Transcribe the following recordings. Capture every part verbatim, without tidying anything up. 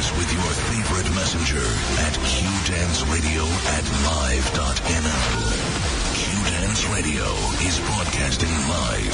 us with your favorite messenger at qdanceradio at live dot n l. Q-Dance Radio is broadcasting live.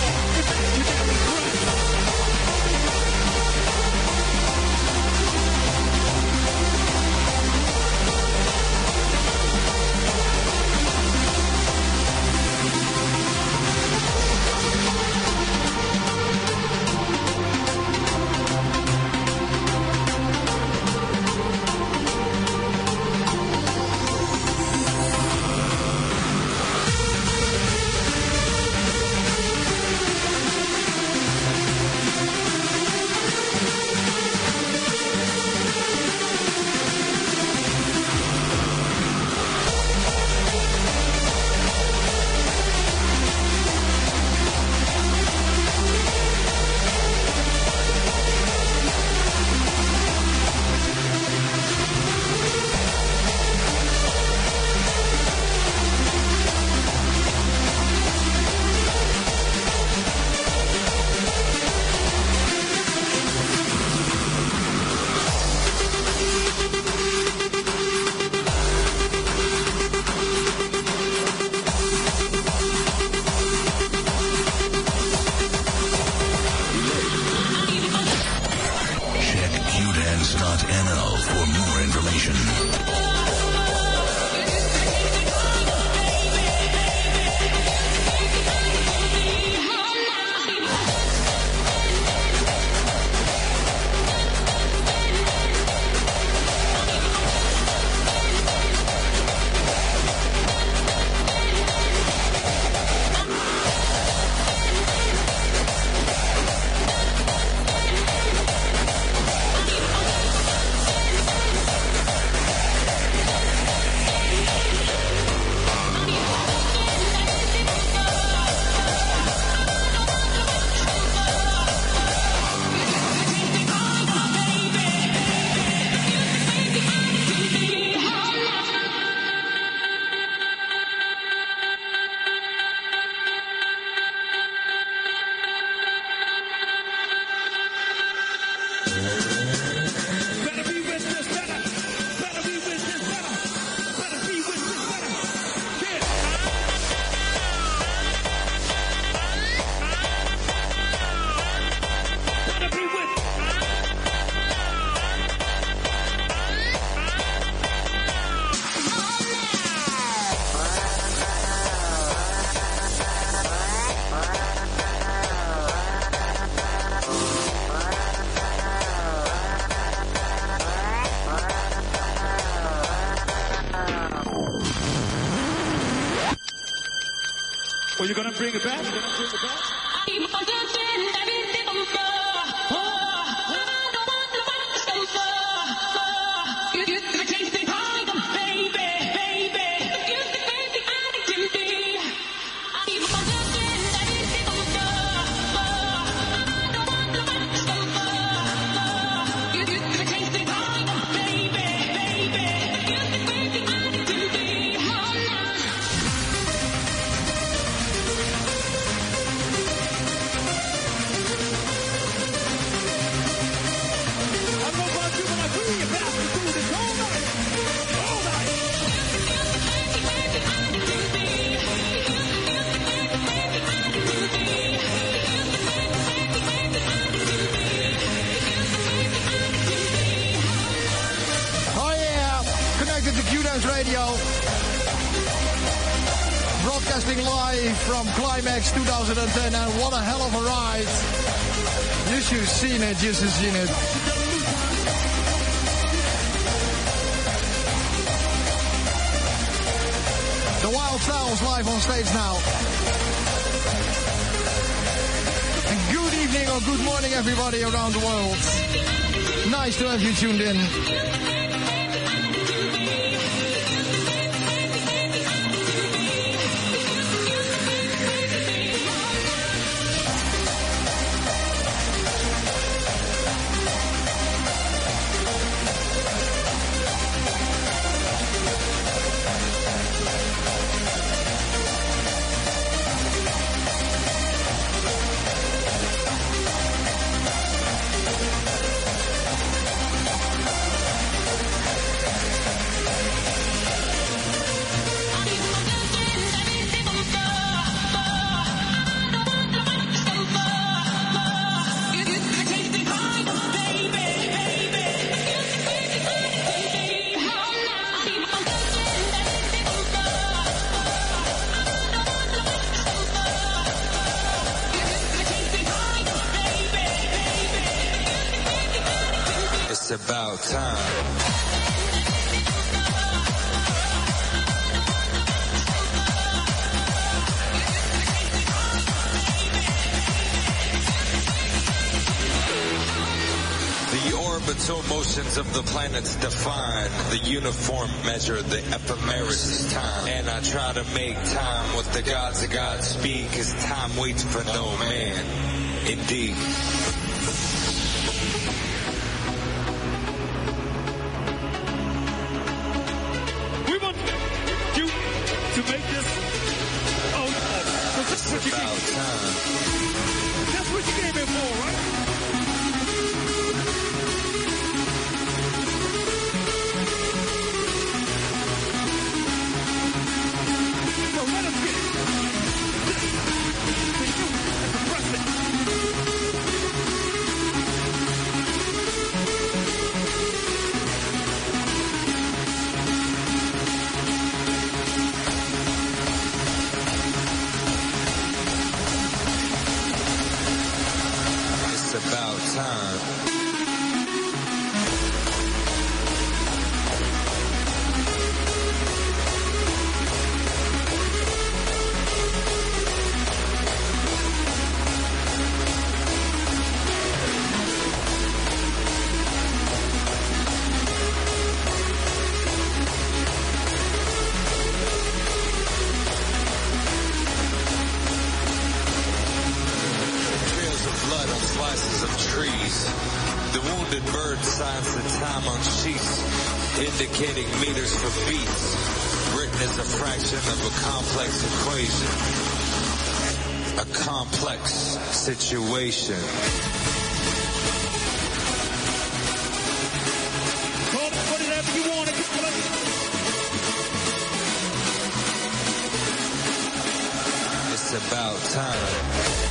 Well, you're gonna bring it back? You're gonna bring it back? Broadcasting live from Climax two thousand ten, and what a hell of a ride. You should have seen it, you should have seen it. The Wild Styles live on stage now. And good evening or good morning everybody around the world. Nice to have you tuned in. It's about time. The orbital motions of the planets define the uniform measure, the ephemeris time. And I try to make time with the gods of God speak, cause time waits for no man. Indeed. We want you to make this own. Oh, that's what you About came. time. That's what you came in for, right? So let us get it. This to you, the president. It's about time. Trails of blood on slices of trees. The wounded bird signs the time on sheets, indicating meters for beats, written as a fraction of a complex equation. A complex situation. Call it whatever you want to call it. It's about time.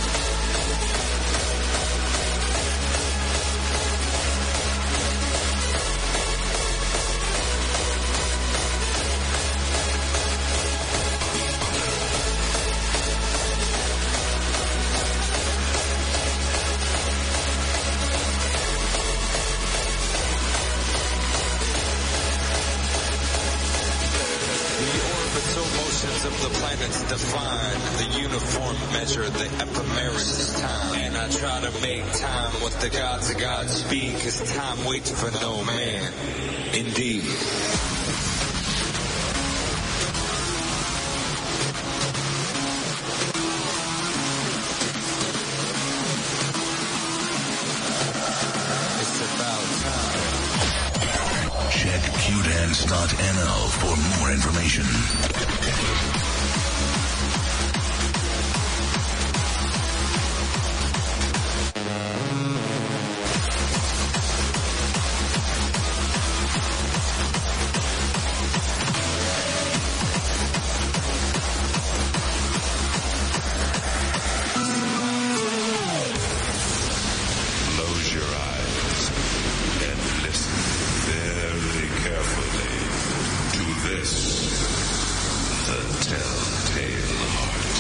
The orbital motions of the planets define the uniform measure, the ephemeris time. And I try to make time with the gods of God speak, cause time waits for no man. Indeed. It's about time. Check Q dance dot N L for more information. Close your eyes and listen very carefully to this, the Telltale Heart.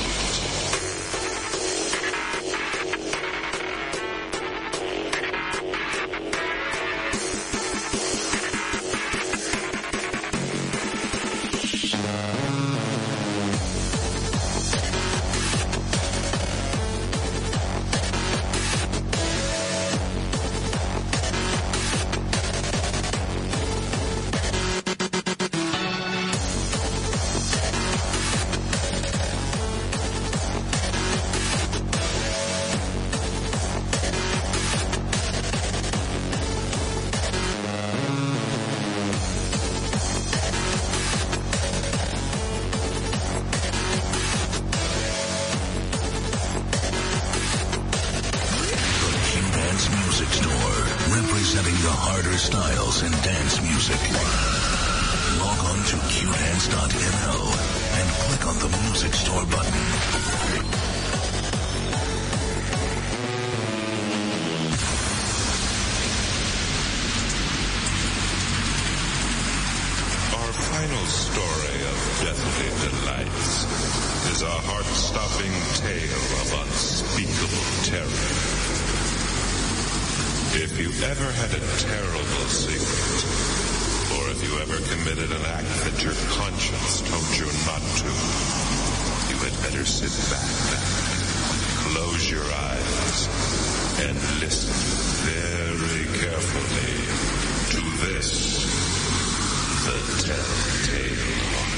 Representing the harder styles in dance music. Log on to Q dance dot N L and click on the Music Store button. Our final story of Deathly Delights is a heart-stopping tale of unspeakable terror. If you ever had a terrible secret, or if you ever committed an act that your conscience told you not to, you had better sit back now, close your eyes, and listen very carefully to this, the Telltale Heart.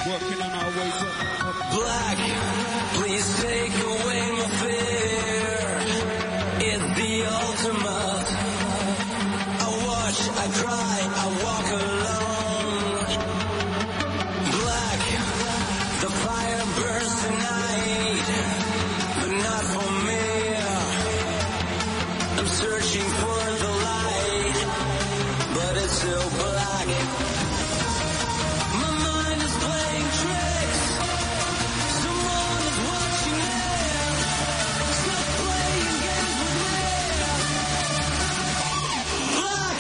Working on our ways up. up. Black, please take away my fear. It's the ultimate. I watch, I cry, I walk alone. Black, the fire burns tonight, but not for me. I'm searching for the light, but it's still black. My mind is playing tricks. Someone is watching me. Stop playing games with me. Black.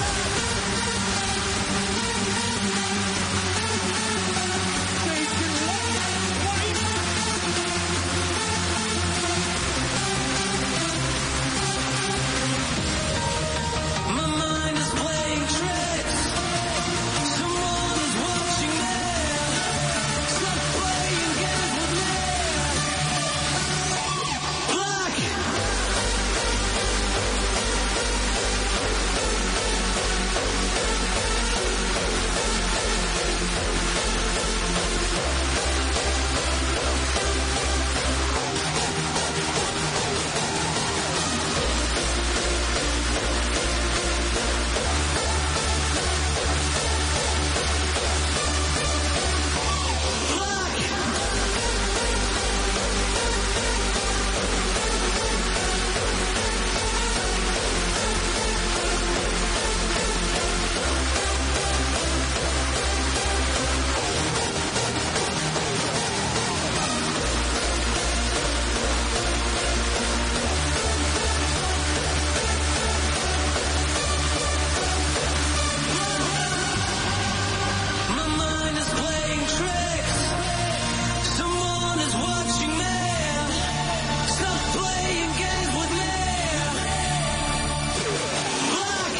My mind is playing tricks. Someone is watching me. Stop playing games with me. Black. My mind is playing tricks. Someone is watching me. Stop playing games with me. Black.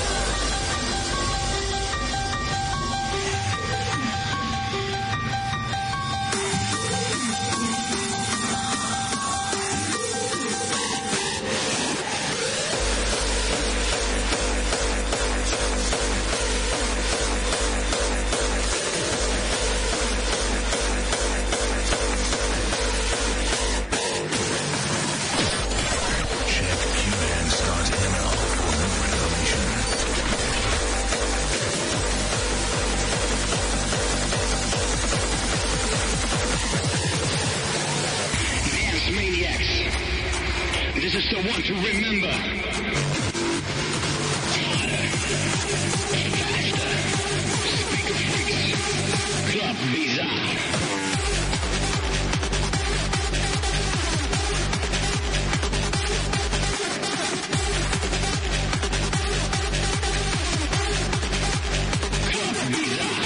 Check Q dance dot M L for more information. Dance maniacs. This is the one to remember. Harder. Faster. Speaker freaks. Club Bizarre. Club Bizarre.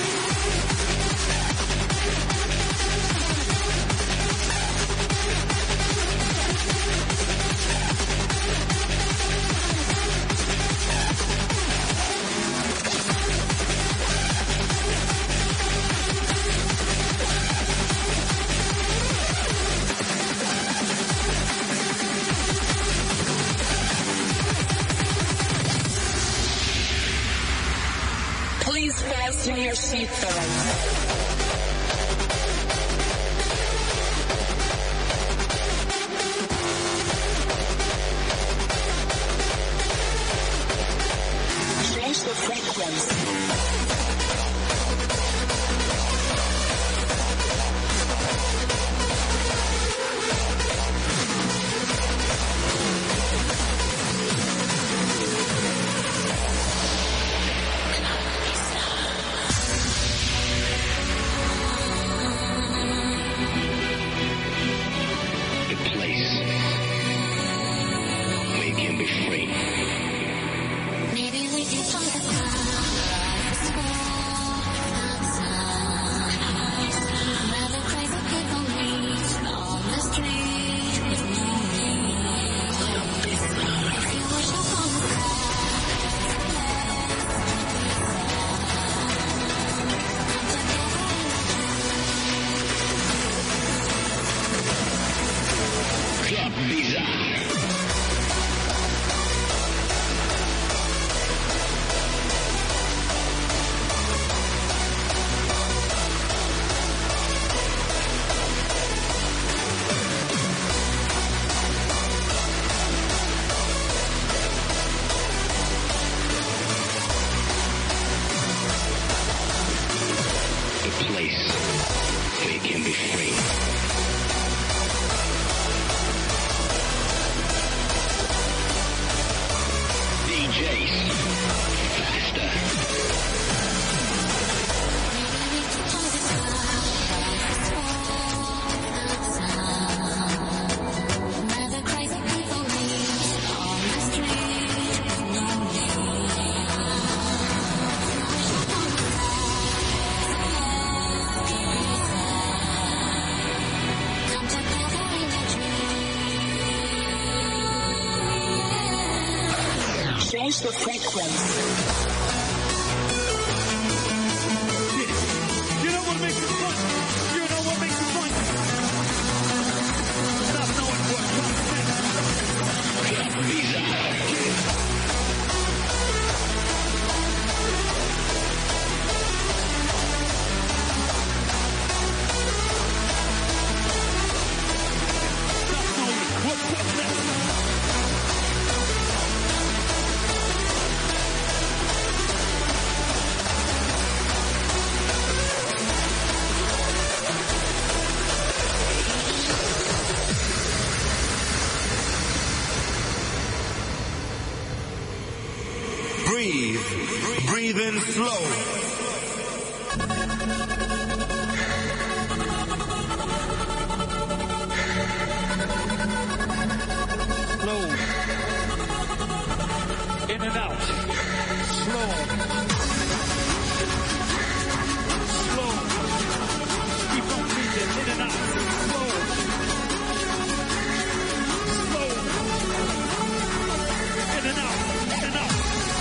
Please fasten your seatbelt. Change the frequency. The place where you can be free. Maybe we can talk about Change the frequency. You know what makes it fun? You know what makes it fun? Not knowing what comes Breathe. Breathe in slow. Slow. In and out. Slow. Slow. Keep on breathing. In and out. Slow. Slow. In and out. In and out.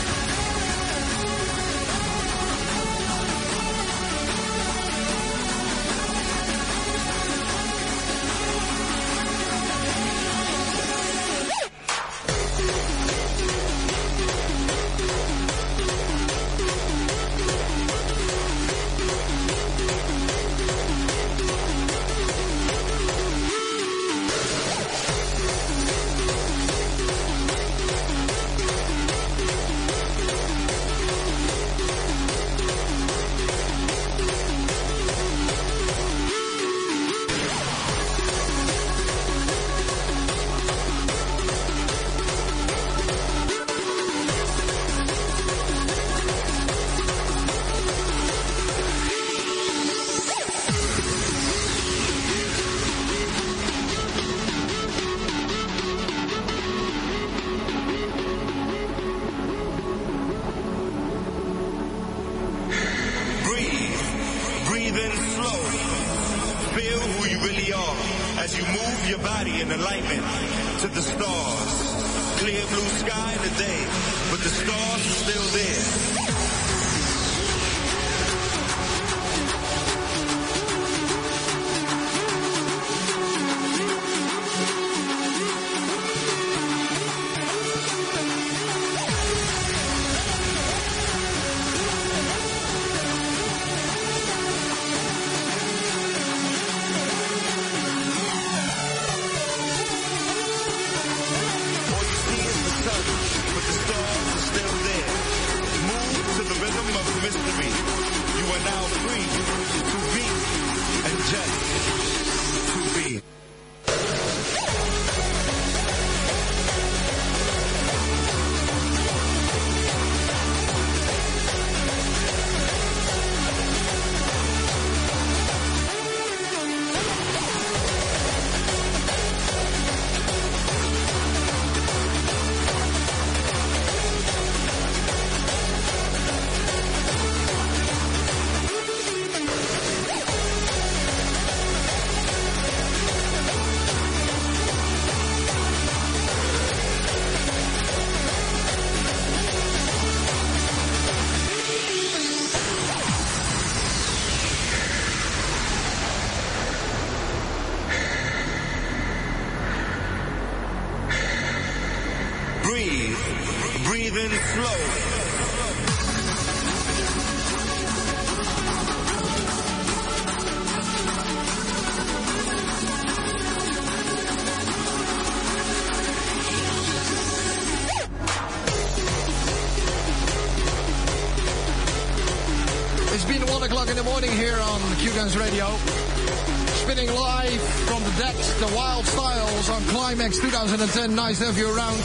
Radio. Spinning live from the decks, the Wild Styles on Climax twenty ten. Nice to have you around.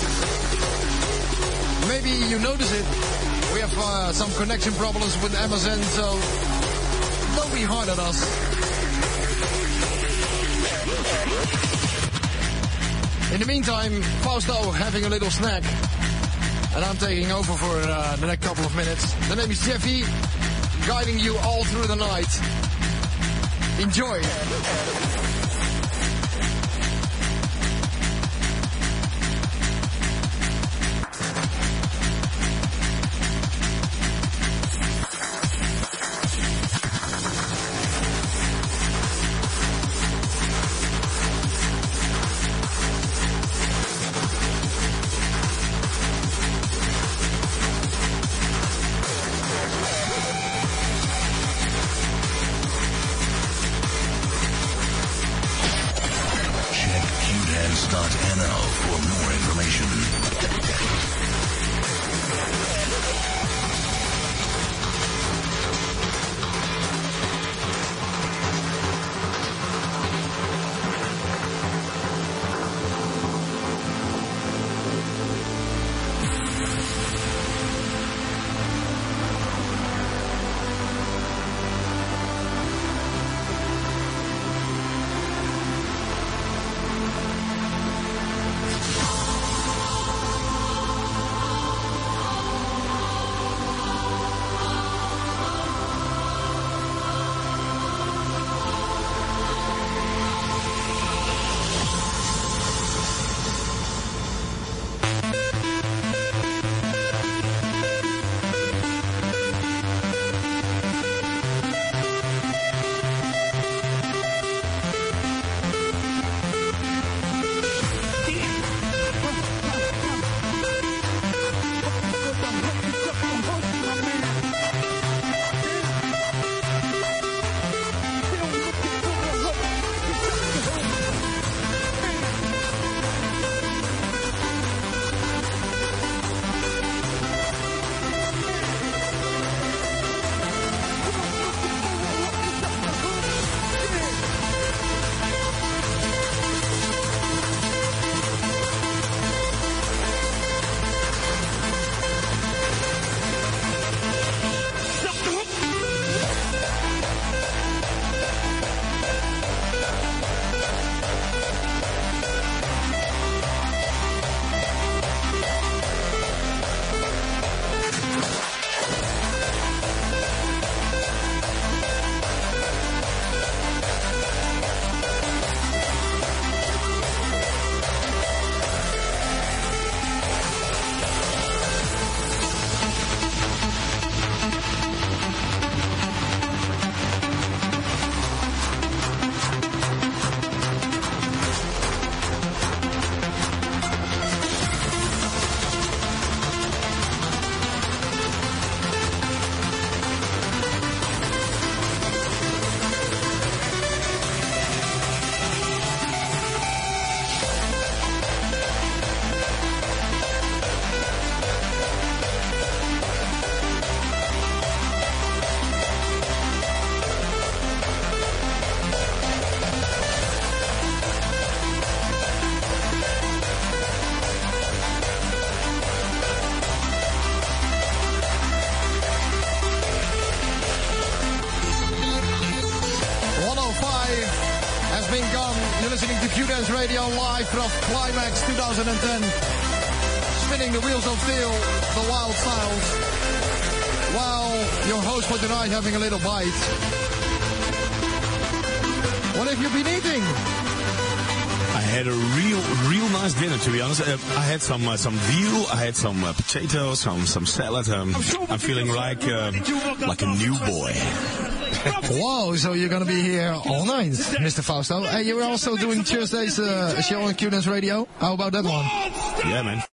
Maybe you notice it. We have uh, some connection problems with Amazon, so don't be hard on us. In the meantime, Fausto having a little snack. And I'm taking over for uh, the next couple of minutes. The name is Jeffy, guiding you all through the night. Enjoy. dot n l for more information. Q-Dance Radio live from Climax two thousand ten. Spinning the wheels of steel, the wild sounds. While your host for tonight having a little bite. What have you been eating? I had a real, real nice dinner, to be honest. Uh, I had some uh, some veal, I had some uh, potatoes, some some salad. Um, I'm feeling like uh, like a new boy. Wow, so you're going to be here all night, Mister Fausto. And you're also doing Tuesday's uh, show on Q-Dance Radio. How about that one? Yeah, man.